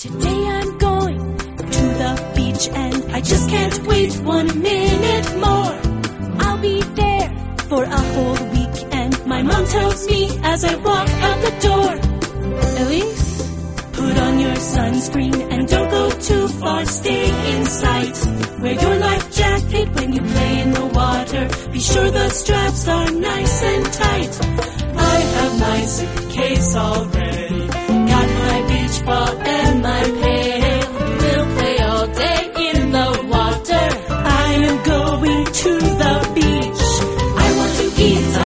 Today I'm going to the beach and I just can't wait 1 minute more. I'll be there for a whole week and my mom tells me as I walk out the door, Elise, put on your sunscreen and don't go too far, stay in sight. Wear your life jacket when you play in the water, be sure the straps are nice and tight. I have my suitcase all ready.